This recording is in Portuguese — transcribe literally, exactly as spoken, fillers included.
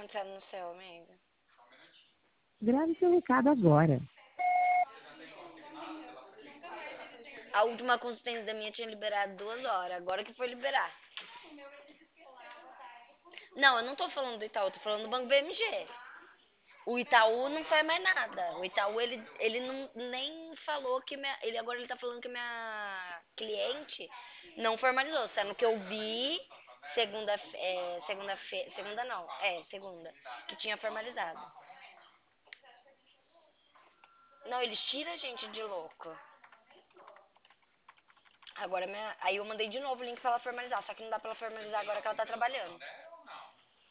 acontecendo no seu, amiga? Grave seu recado agora. A última consistência da minha tinha liberado duas horas. Agora que foi liberar. Não, eu não tô falando do Itaú, tô falando do Banco B M G. O Itaú não faz mais nada. O Itaú, ele, ele não, nem falou que minha, ele agora ele tá falando que minha cliente não formalizou, sendo que eu vi segunda, é, segunda, fe, segunda não, é, segunda, que tinha formalizado. Não, eles tiram a gente de louco. Agora minha, aí eu mandei de novo o link pra ela formalizar, só que não dá pra ela formalizar agora que ela tá trabalhando.